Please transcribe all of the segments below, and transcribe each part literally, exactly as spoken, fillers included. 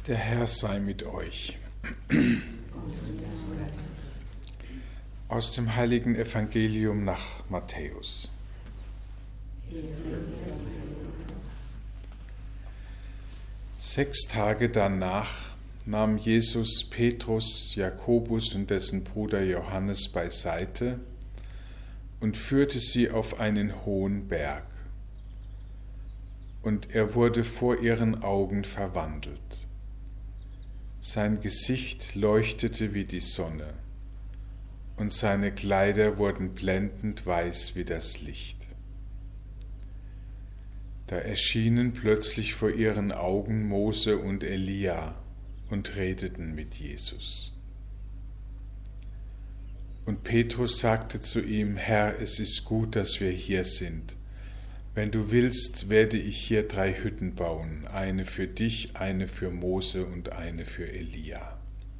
Der Herr sei mit euch. Aus dem heiligen Evangelium nach Matthäus. Sechs Tage danach nahm Jesus Petrus, Jakobus und dessen Bruder Johannes beiseite und führte sie auf einen hohen Berg. Und er wurde vor ihren Augen verwandelt. Sein Gesicht leuchtete wie die Sonne, und seine Kleider wurden blendend weiß wie das Licht. Da erschienen plötzlich vor ihren Augen Mose und Elia und redeten mit Jesus. Und Petrus sagte zu ihm: Herr, es ist gut, dass wir hier sind. Wenn du willst, werde ich hier drei Hütten bauen, eine für dich, eine für Mose und eine für Elia.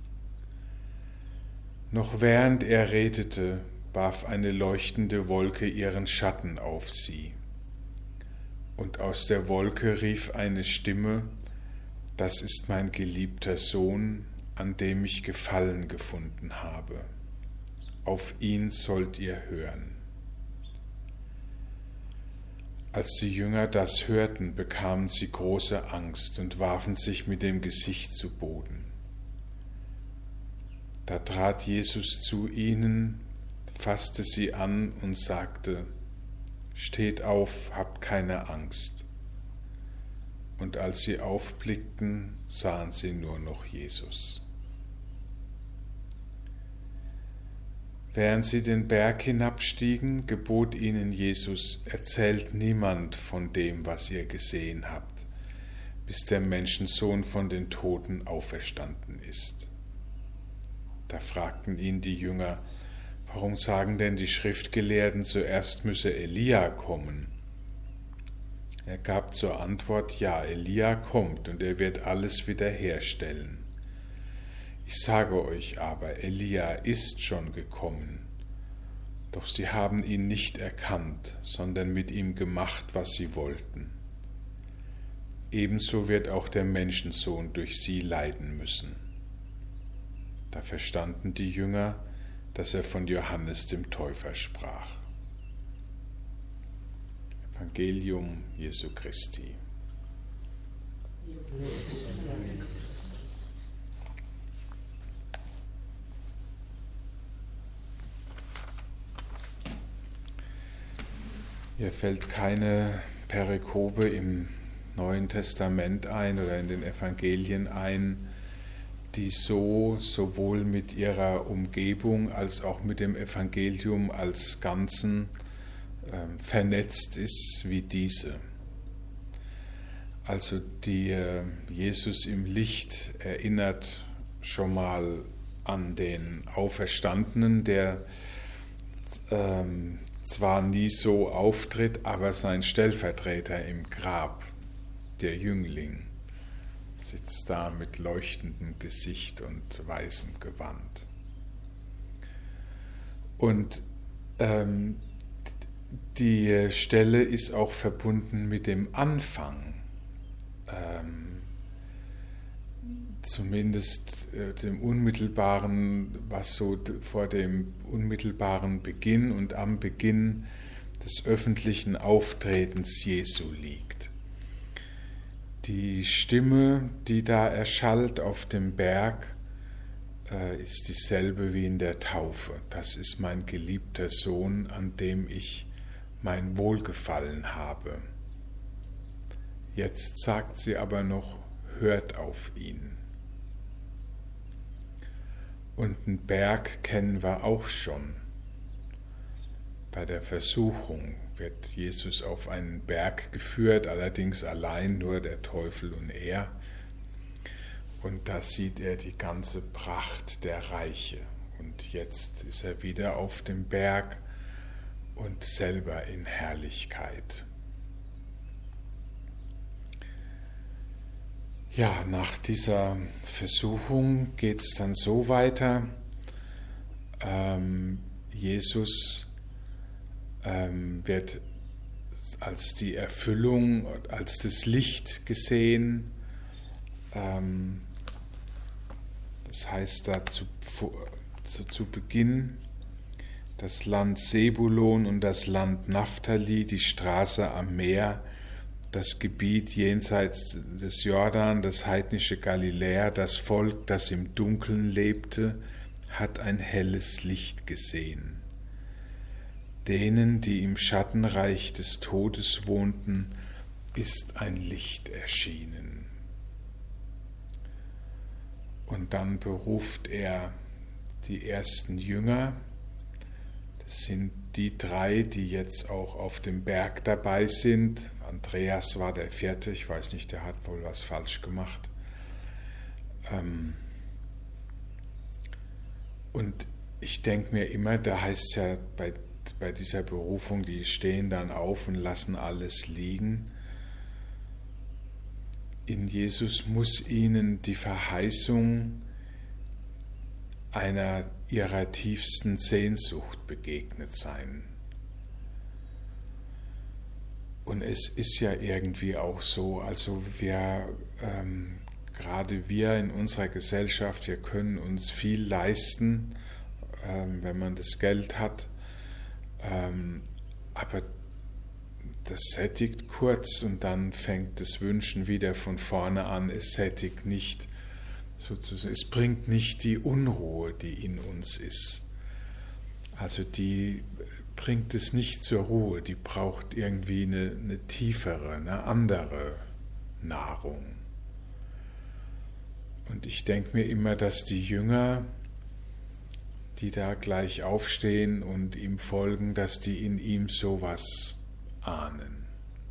Noch während er redete, warf eine leuchtende Wolke ihren Schatten auf sie. Und aus der Wolke rief eine Stimme: Das ist mein geliebter Sohn, an dem ich Gefallen gefunden habe. Auf ihn sollt ihr hören. Als die Jünger das hörten, bekamen sie große Angst und warfen sich mit dem Gesicht zu Boden. Da trat Jesus zu ihnen, fasste sie an und sagte: Steht auf, habt keine Angst. Und als sie aufblickten, sahen sie nur noch Jesus. Während sie den Berg hinabstiegen, gebot ihnen Jesus: Erzählt niemand von dem, was ihr gesehen habt, bis der Menschensohn von den Toten auferstanden ist. Da fragten ihn die Jünger: Warum sagen denn die Schriftgelehrten, zuerst müsse Elia kommen? Er gab zur Antwort: Ja, Elia kommt und er wird alles wiederherstellen. Ich sage euch aber, Elia ist schon gekommen, doch sie haben ihn nicht erkannt, sondern mit ihm gemacht, was sie wollten. Ebenso wird auch der Menschensohn durch sie leiden müssen. Da verstanden die Jünger, dass er von Johannes dem Täufer sprach. Evangelium Jesu Christi. Hier fällt keine Perikope im Neuen Testament ein oder in den Evangelien ein, die so sowohl mit ihrer Umgebung als auch mit dem Evangelium als Ganzen äh, vernetzt ist wie diese. Also die äh, Jesus im Licht erinnert schon mal an den Auferstandenen, der ähm, zwar nie so auftritt, aber sein Stellvertreter im Grab, der Jüngling, sitzt da mit leuchtendem Gesicht und weißem Gewand. Und ähm, die Stelle ist auch verbunden mit dem Anfang, ähm, zumindest äh, dem unmittelbaren, was so vor dem unmittelbaren Beginn und am Beginn des öffentlichen Auftretens Jesu liegt. Die Stimme, die da erschallt auf dem Berg, äh, ist dieselbe wie in der Taufe. Das ist mein geliebter Sohn, an dem ich mein Wohlgefallen habe. Jetzt sagt sie aber noch: Hört auf ihn. Und einen Berg kennen wir auch schon. Bei der Versuchung wird Jesus auf einen Berg geführt, allerdings allein nur der Teufel und er. Und da sieht er die ganze Pracht der Reiche. Und jetzt ist er wieder auf dem Berg und selber in Herrlichkeit. Ja, nach dieser Versuchung geht es dann so weiter. Ähm, Jesus ähm, wird als die Erfüllung, als das Licht gesehen, ähm, Das heißt da zu, zu, zu Beginn das Land Sebulon und das Land Naphtali, die Straße am Meer, das Gebiet jenseits des Jordan, das heidnische Galiläa, das Volk, das im Dunkeln lebte, hat ein helles Licht gesehen. Denen, die im Schattenreich des Todes wohnten, ist ein Licht erschienen. Und dann beruft er die ersten Jünger. Das sind die drei, die jetzt auch auf dem Berg dabei sind. Andreas war der vierte, ich weiß nicht, der hat wohl was falsch gemacht. Und ich denke mir immer, da heißt es ja bei, bei dieser Berufung, die stehen dann auf und lassen alles liegen. In Jesus muss ihnen die Verheißung einer ihrer tiefsten Sehnsucht begegnet sein. Und es ist ja irgendwie auch so, also wir, ähm, gerade wir in unserer Gesellschaft, wir können uns viel leisten, ähm, wenn man das Geld hat, ähm, aber das sättigt kurz und dann fängt das Wünschen wieder von vorne an, es sättigt nicht, sozusagen, es bringt nicht die Unruhe, die in uns ist. Also die bringt es nicht zur Ruhe, die braucht irgendwie eine, eine tiefere, eine andere Nahrung. Und ich denke mir immer, dass die Jünger, die da gleich aufstehen und ihm folgen, dass die in ihm sowas ahnen.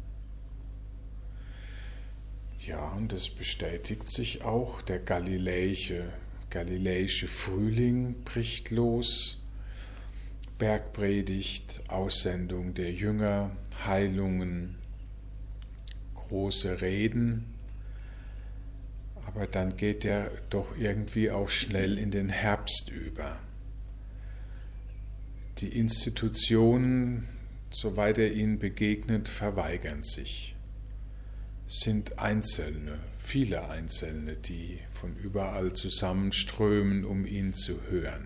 Ja, und das bestätigt sich auch. Der galiläische, galiläische Frühling bricht los. Bergpredigt, Aussendung der Jünger, Heilungen, große Reden. Aber dann geht er doch irgendwie auch schnell in den Herbst über. Die Institutionen, soweit er ihnen begegnet, verweigern sich. Es sind Einzelne, viele Einzelne, die von überall zusammenströmen, um ihn zu hören.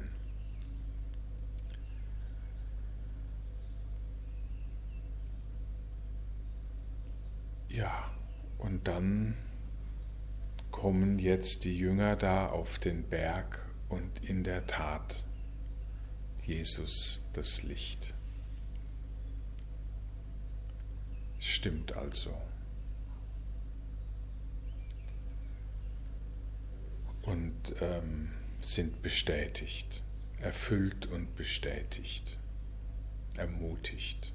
Ja, und dann kommen jetzt die Jünger da auf den Berg und in der Tat Jesus das Licht. Stimmt also. Und ähm, sind bestätigt, erfüllt und bestätigt, ermutigt.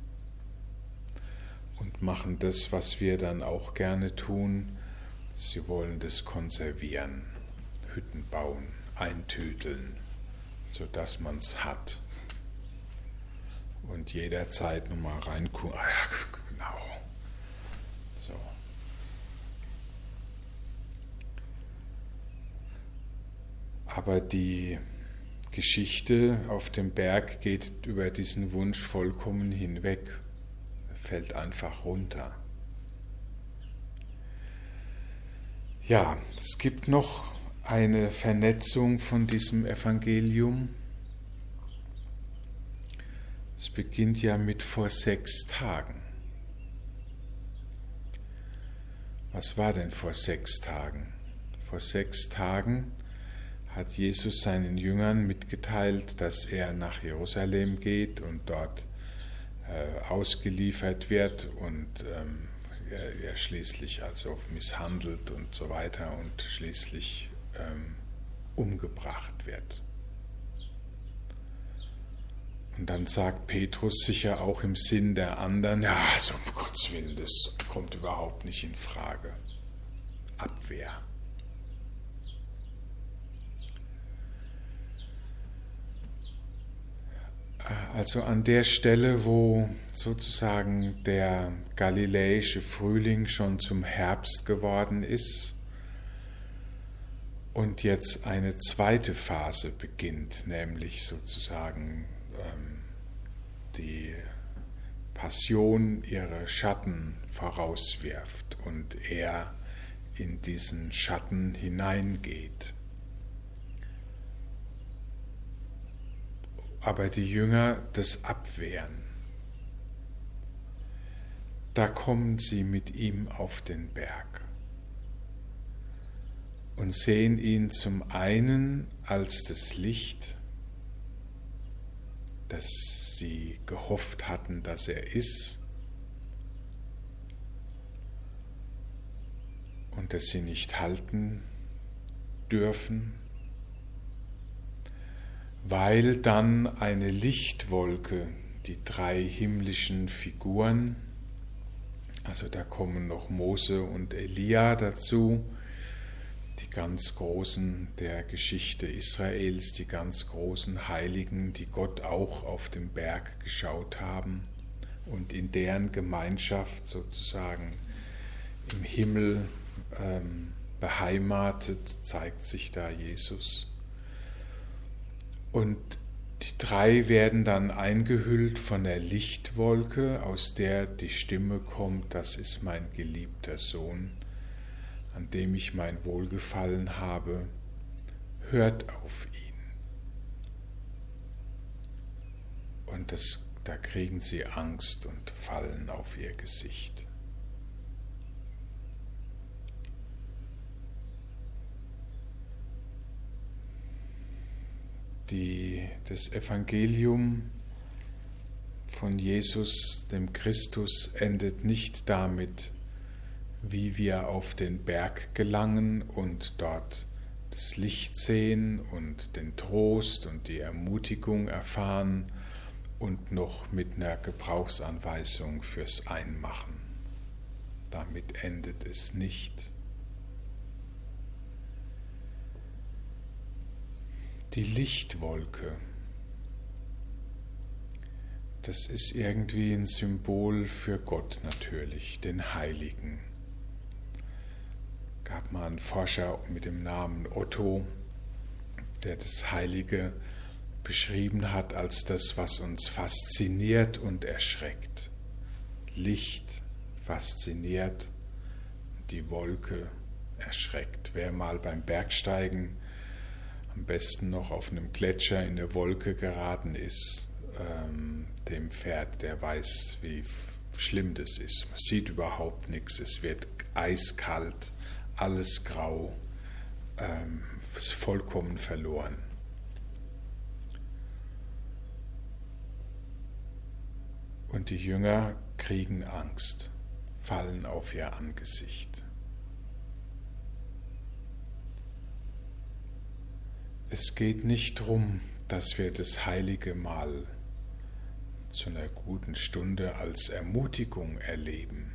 Und machen das, was wir dann auch gerne tun. Sie wollen das konservieren, Hütten bauen, eintüteln, sodass man es hat. Und jederzeit nochmal reingucken. Ah ja, genau. So. Aber die Geschichte auf dem Berg geht über diesen Wunsch vollkommen hinweg. Fällt einfach runter. Ja, es gibt noch eine Vernetzung von diesem Evangelium. Es beginnt ja mit vor sechs Tagen. Was war denn vor sechs Tagen? Vor sechs Tagen hat Jesus seinen Jüngern mitgeteilt, dass er nach Jerusalem geht und dort äh, ausgeliefert wird und ähm, er, er schließlich also misshandelt und so weiter und schließlich ähm, umgebracht wird. Und dann sagt Petrus sicher auch im Sinn der anderen, ja, also um Gottes Willen, das kommt überhaupt nicht in Frage. Abwehr. Also an der Stelle, wo sozusagen der galiläische Frühling schon zum Herbst geworden ist und jetzt eine zweite Phase beginnt, nämlich sozusagen ähm, die Passion ihre Schatten vorauswirft und er in diesen Schatten hineingeht. aber die Jünger das abwehren. Da kommen sie mit ihm auf den Berg und sehen ihn zum einen als das Licht, das sie gehofft hatten, dass er ist, und das sie nicht halten dürfen, weil dann eine Lichtwolke die drei himmlischen Figuren, also da kommen noch Mose und Elia dazu, die ganz Großen der Geschichte Israels, die ganz großen Heiligen, die Gott auch auf dem Berg geschaut haben und in deren Gemeinschaft sozusagen im Himmel ähm, beheimatet zeigt sich da Jesus. Und die drei werden dann eingehüllt von der Lichtwolke, aus der die Stimme kommt: Das ist mein geliebter Sohn, an dem ich mein Wohlgefallen habe, hört auf ihn. Und das, da kriegen sie Angst und fallen auf ihr Gesicht. Die, das Evangelium von Jesus, dem Christus, endet nicht damit, wie wir auf den Berg gelangen und dort das Licht sehen und den Trost und die Ermutigung erfahren und noch mit einer Gebrauchsanweisung fürs Einmachen. Damit endet es nicht. Die Lichtwolke, das ist irgendwie ein Symbol für Gott natürlich, den Heiligen. Es gab mal einen Forscher mit dem Namen Otto, der das Heilige beschrieben hat als das, was uns fasziniert und erschreckt. Licht fasziniert, die Wolke erschreckt. Wer mal beim Bergsteigen am besten noch auf einem Gletscher in eine Wolke geraten ist, ähm, dem Pferd, der weiß, wie schlimm das ist. Man sieht überhaupt nichts, es wird eiskalt, alles grau, ähm, ist vollkommen verloren. Und die Jünger kriegen Angst, fallen auf ihr Angesicht. Es geht nicht darum, dass wir das heilige Mahl zu einer guten Stunde als Ermutigung erleben,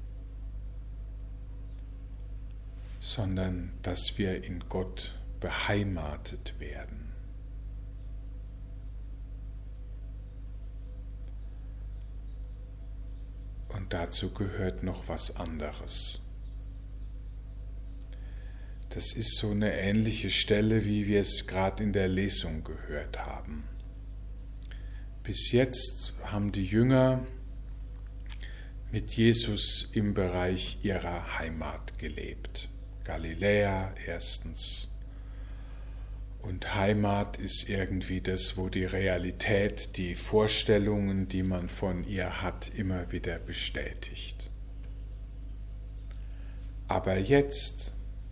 sondern dass wir in Gott beheimatet werden. Und dazu gehört noch was anderes. Das ist so eine ähnliche Stelle, wie wir es gerade in der Lesung gehört haben. Bis jetzt haben die Jünger mit Jesus im Bereich ihrer Heimat gelebt. Galiläa erstens. Und Heimat ist irgendwie das, wo die Realität, die Vorstellungen, die man von ihr hat, immer wieder bestätigt. Aber jetzt,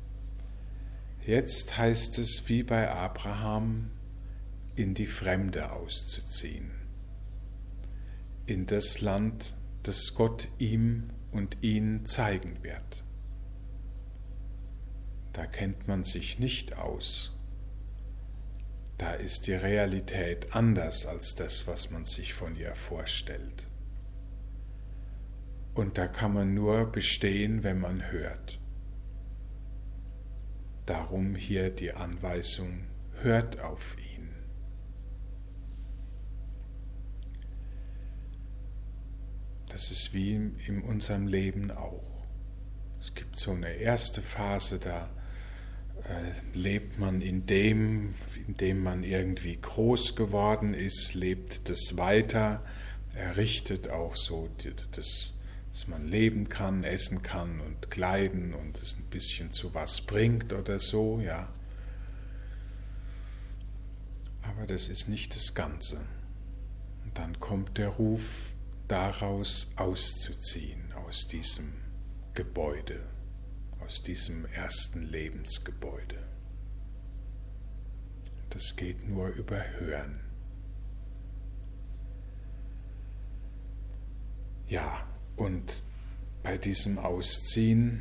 jetzt heißt es wie bei Abraham, in die Fremde auszuziehen. In das Land, das Gott ihm und ihn zeigen wird. Da kennt man sich nicht aus. Da ist die Realität anders als das, was man sich von ihr vorstellt. Und da kann man nur bestehen, wenn man hört. Darum hier die Anweisung, hört auf ihn. Das ist wie in unserem Leben auch. Es gibt so eine erste Phase, da äh, lebt man in dem, in dem man irgendwie groß geworden ist, lebt das weiter, errichtet auch so, das, dass man leben kann, essen kann und kleiden und es ein bisschen zu was bringt oder so, ja. Aber das ist nicht das Ganze. Und dann kommt der Ruf, daraus auszuziehen, aus diesem Gebäude, aus diesem ersten Lebensgebäude. Das geht nur über Hören. Ja, und bei diesem Ausziehen,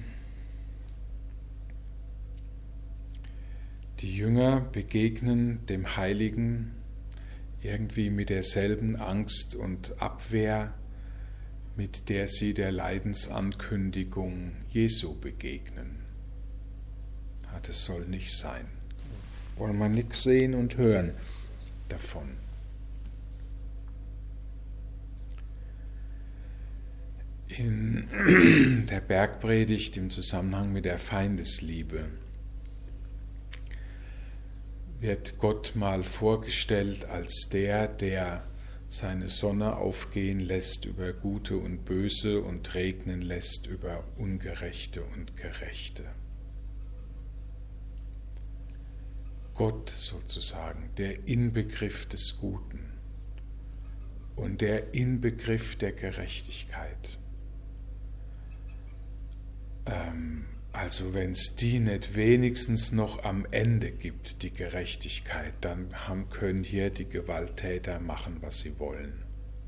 die Jünger begegnen dem Heiligen irgendwie mit derselben Angst und Abwehr, mit der sie der Leidensankündigung Jesu begegnen. Ja, das soll nicht sein. Wollen wir nichts sehen und hören davon. In der Bergpredigt im Zusammenhang mit der Feindesliebe wird Gott mal vorgestellt als der, der seine Sonne aufgehen lässt über Gute und Böse und regnen lässt über Ungerechte und Gerechte. Gott sozusagen, der Inbegriff des Guten und der Inbegriff der Gerechtigkeit. Ähm, also wenn es die nicht wenigstens noch am Ende gibt, die Gerechtigkeit, dann haben, können hier die Gewalttäter machen, was sie wollen.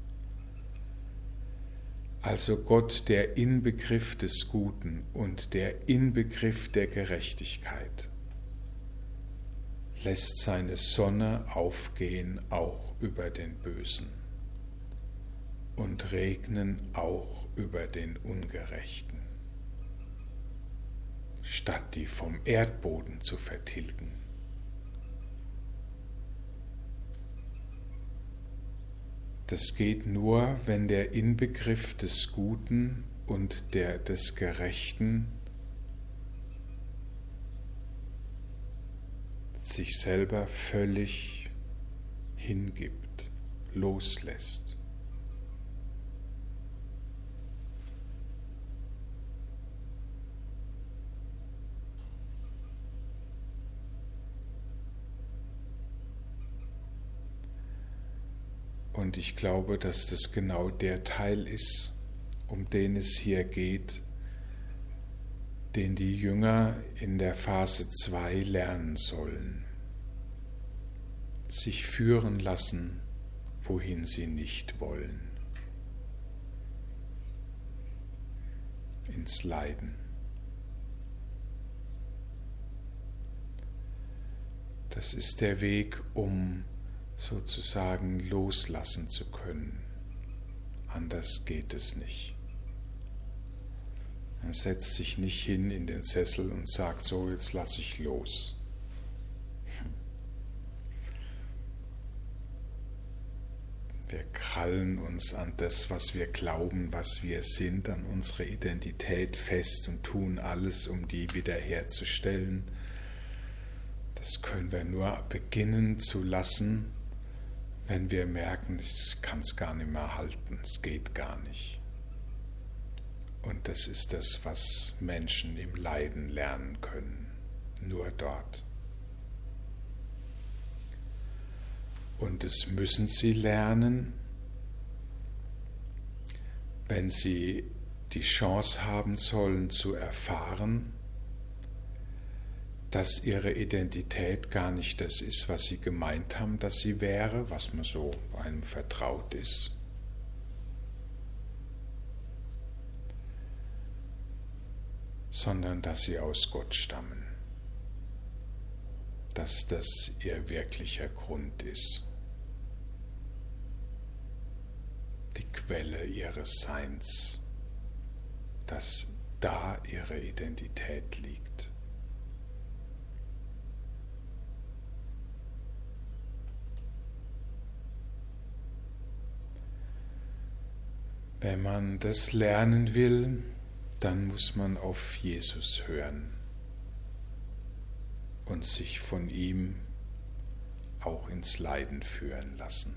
Also Gott, der Inbegriff des Guten und der Inbegriff der Gerechtigkeit, lässt seine Sonne aufgehen auch über den Bösen und regnen auch über den Ungerechten, statt die vom Erdboden zu vertilgen. Das geht nur, wenn der Inbegriff des Guten und der des Gerechten sich selber völlig hingibt, loslässt. Und ich glaube, dass das genau der Teil ist, um den es hier geht, den die Jünger in der Phase zwei lernen sollen. Sich führen lassen, wohin sie nicht wollen. Ins Leiden. Das ist der Weg, um sozusagen loslassen zu können. Anders geht es nicht. Man setzt sich nicht hin in den Sessel und sagt, so, jetzt lasse ich los. Wir krallen uns an das, was wir glauben, was wir sind, an unsere Identität fest und tun alles, um die wiederherzustellen. Das können wir nur beginnen zu lassen, wenn wir merken, ich kann es gar nicht mehr halten, es geht gar nicht. Und das ist das, was Menschen im Leiden lernen können, nur dort. Und das müssen sie lernen, wenn sie die Chance haben sollen zu erfahren, dass ihre Identität gar nicht das ist, was sie gemeint haben, dass sie wäre, was man so einem vertraut ist. Sondern dass sie aus Gott stammen. Dass das ihr wirklicher Grund ist. Die Quelle ihres Seins. Dass da ihre Identität liegt. Wenn man das lernen will, dann muss man auf Jesus hören und sich von ihm auch ins Leiden führen lassen.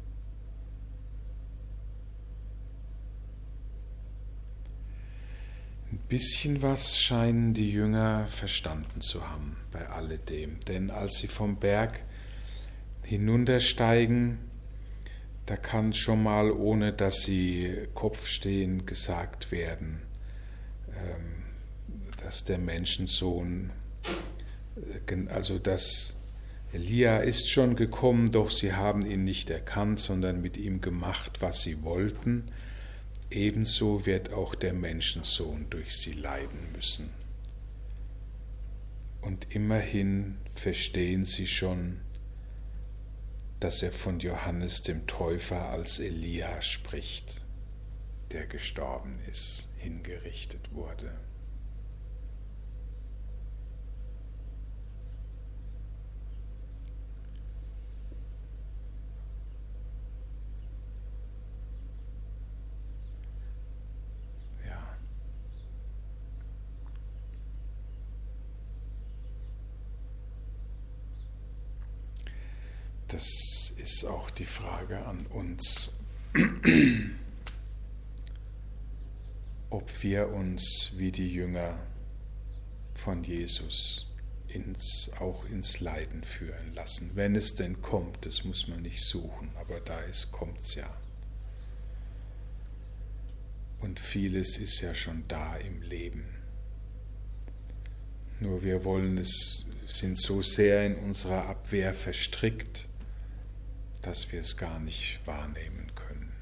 Ein bisschen was scheinen die Jünger verstanden zu haben bei alledem, denn als sie vom Berg hinuntersteigen, da kann schon mal, ohne dass sie Kopf stehen, gesagt werden, dass der Menschensohn, also dass Elia ist schon gekommen, doch sie haben ihn nicht erkannt, sondern mit ihm gemacht, was sie wollten. Ebenso wird auch der Menschensohn durch sie leiden müssen. Und immerhin verstehen sie schon, dass er von Johannes dem Täufer als Elia spricht, der gestorben ist, hingerichtet wurde. Ja. Das ist auch die Frage an uns, ob wir uns wie die Jünger von Jesus ins, auch ins Leiden führen lassen. Wenn es denn kommt, das muss man nicht suchen, aber da ist, kommt es ja. Und vieles ist ja schon da im Leben. Nur wir wollen es, sind so sehr in unserer Abwehr verstrickt, dass wir es gar nicht wahrnehmen können.